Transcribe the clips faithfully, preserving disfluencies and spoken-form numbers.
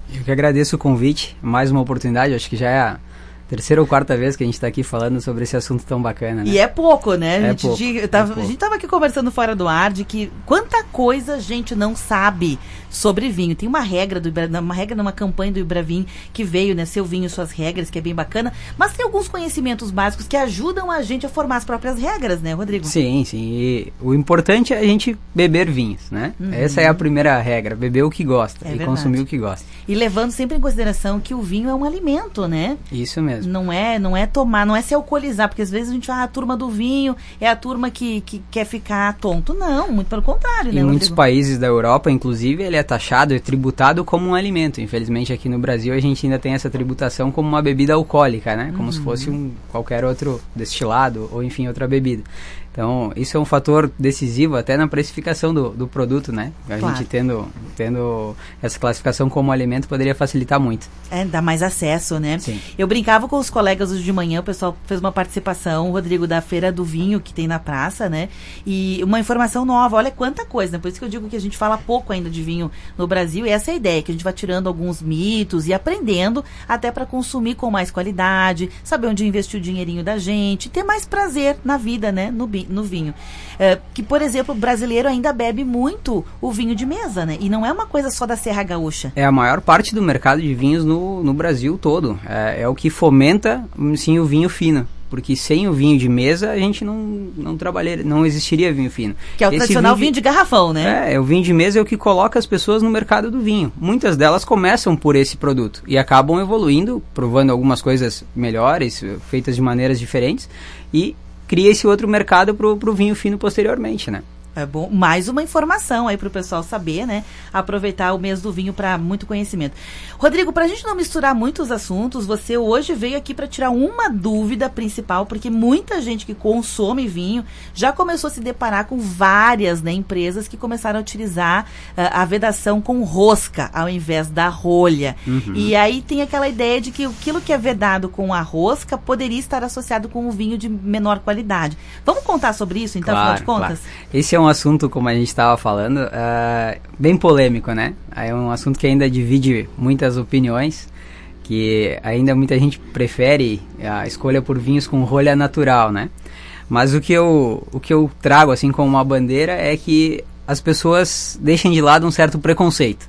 Eu que agradeço o convite, mais uma oportunidade, acho que já é a terceira ou quarta vez que a gente está aqui falando sobre esse assunto tão bacana, né? E é pouco, né? A gente, é pouco, de, tava, é pouco. A gente tava aqui conversando fora do ar de que quanta coisa a gente não sabe sobre vinho. Tem uma regra, do, uma regra numa campanha do Ibravin que veio, né? Seu vinho, suas regras, que é bem bacana. Mas tem alguns conhecimentos básicos que ajudam a gente a formar as próprias regras, né, Rodrigo? Sim, sim. E o importante é a gente beber vinhos, né? Uhum. Essa é a primeira regra, beber o que gosta é e verdade. Consumir o que gosta. E levando sempre em consideração que o vinho é um alimento, né? Isso mesmo. Não é, não é tomar, não é se alcoolizar, porque às vezes a gente fala, ah, a turma do vinho é a turma que, que quer ficar tonto. Não, muito pelo contrário, né, Em muitos Rodrigo? países da Europa, inclusive, ele é taxado e tributado como um alimento. Infelizmente, aqui no Brasil, a gente ainda tem essa tributação como uma bebida alcoólica, né? Como uhum. se fosse um, qualquer outro destilado ou, enfim, outra bebida. Então, isso é um fator decisivo até na precificação do, do produto, né? A claro. gente tendo, tendo essa classificação como alimento poderia facilitar muito. É, dá mais acesso, né? Sim. Eu brincava com os colegas hoje de manhã, o pessoal fez uma participação, o Rodrigo, da Feira do Vinho, que tem na praça, né? E uma informação nova, olha quanta coisa, né? Por isso que eu digo que a gente fala pouco ainda de vinho no Brasil, e essa é a ideia, que a gente vai tirando alguns mitos e aprendendo até para consumir com mais qualidade, saber onde investir o dinheirinho da gente, ter mais prazer na vida, né? No no vinho. É, que, por exemplo, o brasileiro ainda bebe muito o vinho de mesa, né? E não é uma coisa só da Serra Gaúcha. É a maior parte do mercado de vinhos no, no Brasil todo. É, é o que fomenta, sim, o vinho fino. Porque sem o vinho de mesa, a gente não, não trabalharia, não existiria vinho fino. Que é o Esse tradicional vinho de, vinho de garrafão, né? É, o vinho de mesa é o que coloca as pessoas no mercado do vinho. Muitas delas começam por esse produto e acabam evoluindo, provando algumas coisas melhores, feitas de maneiras diferentes, e cria esse outro mercado pro, pro vinho fino posteriormente, né? É bom, mais uma informação aí pro pessoal saber, né? Aproveitar o mês do vinho para muito conhecimento. Rodrigo, pra gente não misturar muitos assuntos, você hoje veio aqui para tirar uma dúvida principal, porque muita gente que consome vinho já começou a se deparar com várias, né, empresas que começaram a utilizar uh, a vedação com rosca ao invés da rolha. Uhum. E aí tem aquela ideia de que aquilo que é vedado com a rosca poderia estar associado com o vinho de menor qualidade. Vamos contar sobre isso, então, claro, afinal de contas? Claro. Esse é um assunto, como a gente estava falando, uh, bem polêmico, né? É um assunto que ainda divide muitas opiniões, que ainda muita gente prefere a escolha por vinhos com rolha natural, né? Mas o que eu, o que eu trago, assim, como uma bandeira é que as pessoas deixem de lado um certo preconceito.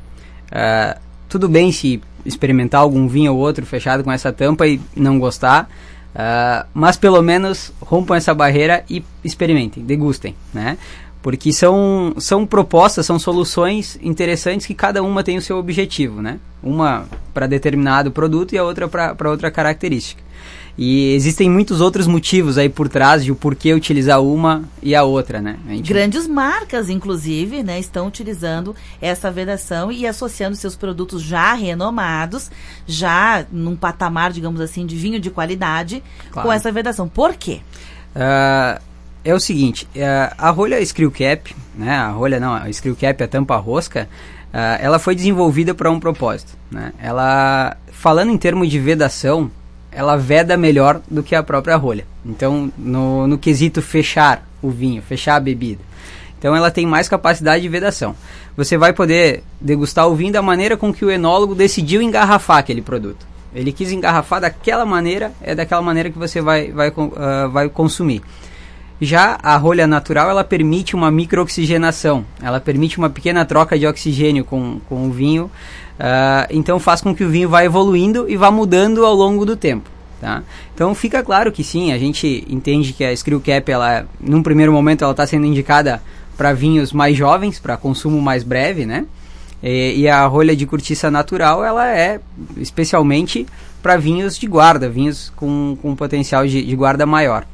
Uh, tudo bem se experimentar algum vinho ou outro fechado com essa tampa e não gostar, Uh, mas pelo menos rompam essa barreira e experimentem, degustem, né? Porque são, são propostas, são soluções interessantes que cada uma tem o seu objetivo, né? Uma para determinado produto e a outra para outra característica. E existem muitos outros motivos aí por trás de o porquê utilizar uma e a outra, né? A gente... Grandes marcas, inclusive, né, estão utilizando essa vedação e associando seus produtos já renomados, já num patamar, digamos assim, de vinho de qualidade, claro, com essa vedação. Por quê? Uh, é o seguinte, uh, a rolha Screw Cap, né, a rolha não, a Screw Cap, a tampa rosca, uh, ela foi desenvolvida para um propósito, né? Ela, falando em termos de vedação, ela veda melhor do que a própria rolha. Então, no, no quesito fechar o vinho, fechar a bebida. Então, ela tem mais capacidade de vedação. Você vai poder degustar o vinho da maneira com que o enólogo decidiu engarrafar aquele produto. Ele quis engarrafar daquela maneira, é daquela maneira que você vai, vai, uh, vai consumir. Já a rolha natural, ela permite uma microoxigenação. Ela permite uma pequena troca de oxigênio com, com o vinho. Uh, então faz com que o vinho vá evoluindo e vá mudando ao longo do tempo, tá? Então fica claro que sim, a gente entende que a Screw Cap, ela, num primeiro momento, ela está sendo indicada para vinhos mais jovens, para consumo mais breve, né? E, e a rolha de cortiça natural, ela é especialmente para vinhos de guarda, vinhos com, com potencial de, de guarda maior.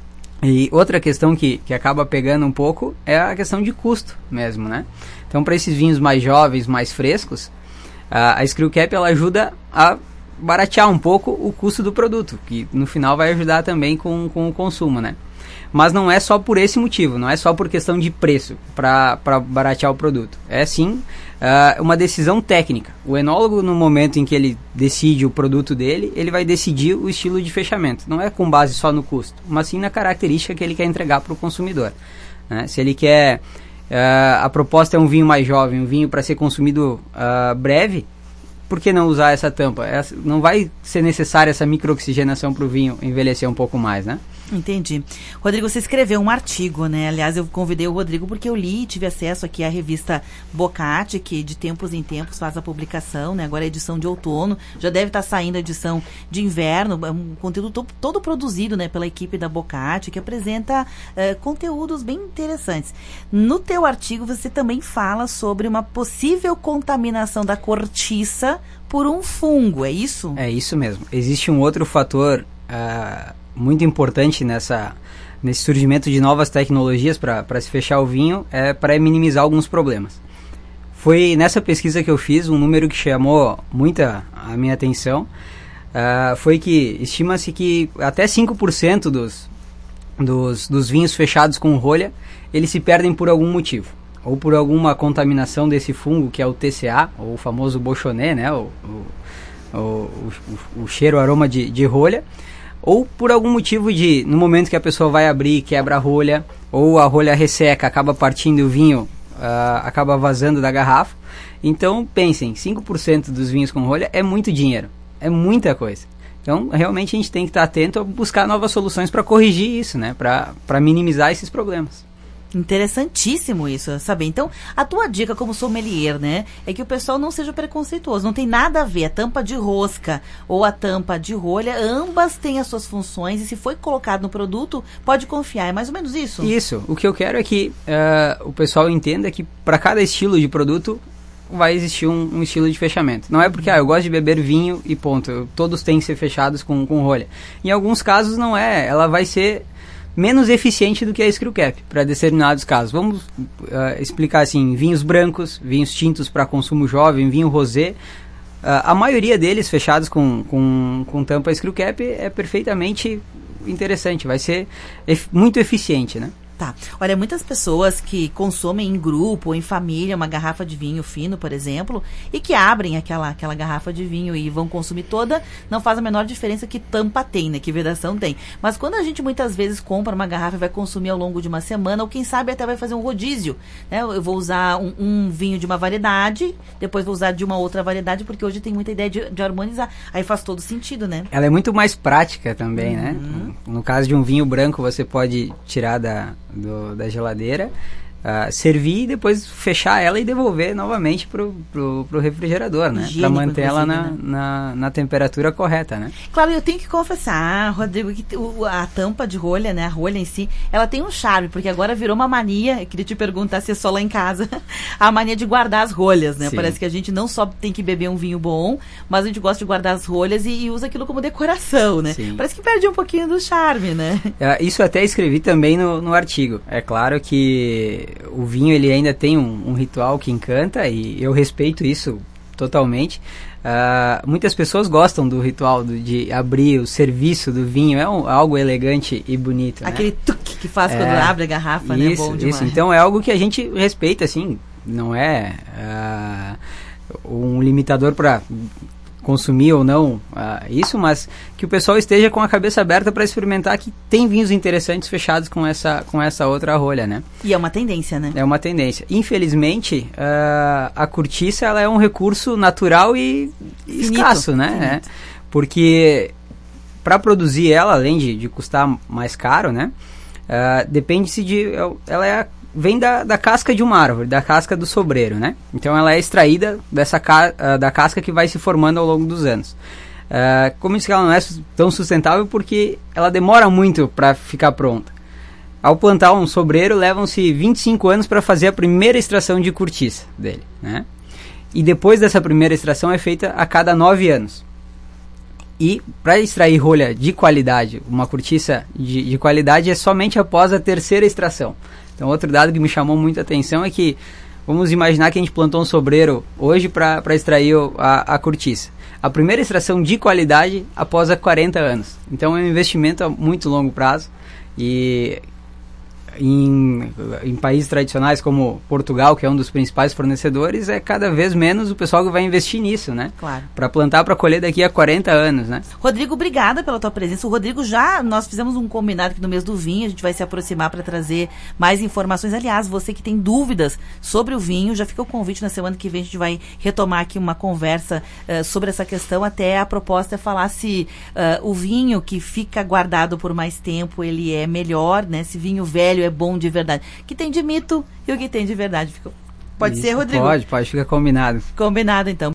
E outra questão que, que acaba pegando um pouco é a questão de custo mesmo, né? Então, para esses vinhos mais jovens, mais frescos, a, a Screw Cap, ela ajuda a baratear um pouco o custo do produto, que no final vai ajudar também com, com o consumo, né? Mas não é só por esse motivo, não é só por questão de preço para baratear o produto. É sim uh, uma decisão técnica. O enólogo, no momento em que ele decide o produto dele, ele vai decidir o estilo de fechamento. Não é com base só no custo, mas sim na característica que ele quer entregar para o consumidor, né? Se ele quer... Uh, a proposta é um vinho mais jovem, um vinho para ser consumido uh, breve, por que não usar essa tampa? Essa, não vai ser necessária essa micro-oxigenação para o vinho envelhecer um pouco mais, né? Entendi. Rodrigo, você escreveu um artigo, né? Aliás, eu convidei o Rodrigo porque eu li e tive acesso aqui à revista Boccati, que de tempos em tempos faz a publicação, né? Agora é a edição de outono, já deve estar saindo a edição de inverno, um conteúdo to- todo produzido, né, pela equipe da Boccati, que apresenta uh, conteúdos bem interessantes. No teu artigo, você também fala sobre uma possível contaminação da cortiça por um fungo, é isso? É isso mesmo. Existe um outro fator uh, muito importante nessa, nesse surgimento de novas tecnologias para se fechar o vinho, é para minimizar alguns problemas. Foi nessa pesquisa que eu fiz, um número que chamou muita a minha atenção, uh, foi que estima-se que até cinco por cento dos, dos, dos vinhos fechados com rolha, eles se perdem por algum motivo. Ou por alguma contaminação desse fungo, que é o T C A, ou o famoso Beauchonnet, né, o, o, o, o, o cheiro, o aroma de, de rolha, ou por algum motivo de, no momento que a pessoa vai abrir, quebra a rolha, ou a rolha resseca, acaba partindo e o vinho uh, acaba vazando da garrafa. Então, pensem, cinco por cento dos vinhos com rolha é muito dinheiro, é muita coisa. Então, realmente a gente tem que estar atento a buscar novas soluções para corrigir isso, né, para minimizar esses problemas. Interessantíssimo isso, saber. Então, a tua dica como sommelier, né, é que o pessoal não seja preconceituoso. Não tem nada a ver a tampa de rosca ou a tampa de rolha, ambas têm as suas funções e se foi colocado no produto, pode confiar. É mais ou menos isso? Isso. O que eu quero é que uh, o pessoal entenda que para cada estilo de produto vai existir um, um estilo de fechamento. Não é porque, ah, eu gosto de beber vinho e ponto. Eu, todos têm que ser fechados com, com rolha. Em alguns casos não é. Ela vai ser menos eficiente do que a screw cap para determinados casos. Vamos uh, explicar assim, vinhos brancos, vinhos tintos para consumo jovem, vinho rosé, uh, a maioria deles fechados com, com, com tampa screw cap é perfeitamente interessante, vai ser ef- muito eficiente, né? Tá. Olha, muitas pessoas que consomem em grupo ou em família uma garrafa de vinho fino, por exemplo, e que abrem aquela, aquela garrafa de vinho e vão consumir toda, não faz a menor diferença que tampa tem, né? Que vedação tem. Mas quando a gente muitas vezes compra uma garrafa e vai consumir ao longo de uma semana, ou quem sabe até vai fazer um rodízio, né? Eu vou usar um, um vinho de uma variedade, depois vou usar de uma outra variedade, porque hoje tem muita ideia de, de harmonizar. Aí faz todo sentido, né? Ela é muito mais prática também, uhum. né? No caso de um vinho branco, você pode tirar da... Do, da geladeira, uh, servir e depois fechar ela e devolver novamente pro, pro, pro refrigerador, né? Para manter ela na, né? na, na temperatura correta, né? Claro, eu tenho que confessar, Rodrigo, que o, a tampa de rolha, né? A rolha em si, ela tem um charme, porque agora virou uma mania, eu queria te perguntar se é só lá em casa, a mania de guardar as rolhas, né? Sim. Parece que a gente não só tem que beber um vinho bom, mas a gente gosta de guardar as rolhas e, e usa aquilo como decoração, né? Sim. Parece que perde um pouquinho do charme, né? É, isso até escrevi também no, no artigo. É claro que o vinho ele ainda tem um, um ritual que encanta e eu respeito isso totalmente. Uh, muitas pessoas gostam do ritual do, de abrir o serviço do vinho, é um, algo elegante e bonito. Aquele né? tuque que faz é, quando abre a garrafa, isso, né? Bom demais. Isso, então é algo que a gente respeita, assim, não é uh, um limitador para consumir ou não uh, isso, mas que o pessoal esteja com a cabeça aberta para experimentar que tem vinhos interessantes fechados com essa, com essa outra rolha, né? E é uma tendência, né? É uma tendência. Infelizmente, uh, a cortiça ela é um recurso natural e finito, escasso, né? É, porque para produzir ela, além de, de custar mais caro, né? Uh, depende-se de... Ela é a vem da, da casca de uma árvore, da casca do sobreiro, né? Então ela é extraída dessa ca- uh, da casca que vai se formando ao longo dos anos. Uh, como isso que ela não é tão sustentável porque ela demora muito para ficar pronta. Ao plantar um sobreiro, levam-se vinte e cinco anos para fazer a primeira extração de cortiça dele, né? E depois dessa primeira extração é feita a cada nove anos. E para extrair rolha de qualidade, uma cortiça de, de qualidade é somente após a terceira extração. Então, outro dado que me chamou muita atenção é que, vamos imaginar que a gente plantou um sobreiro hoje para extrair a, a cortiça. A primeira extração de qualidade após a quarenta anos. Então, é um investimento a muito longo prazo e em, em países tradicionais como Portugal, que é um dos principais fornecedores, é cada vez menos o pessoal que vai investir nisso, né? Claro. Para plantar, para colher daqui a quarenta anos, né? Rodrigo, obrigada pela tua presença. O Rodrigo já, nós fizemos um combinado aqui no mês do vinho, a gente vai se aproximar para trazer mais informações. Aliás, você que tem dúvidas sobre o vinho, já fica o convite, na semana que vem a gente vai retomar aqui uma conversa uh, sobre essa questão. Até a proposta é falar se uh, o vinho que fica guardado por mais tempo, ele é melhor, né? Se vinho velho é bom de verdade. O que tem de mito e o que tem de verdade. Fica... Pode Isso, ser, Rodrigo? Pode, pode, fica combinado. Combinado, então.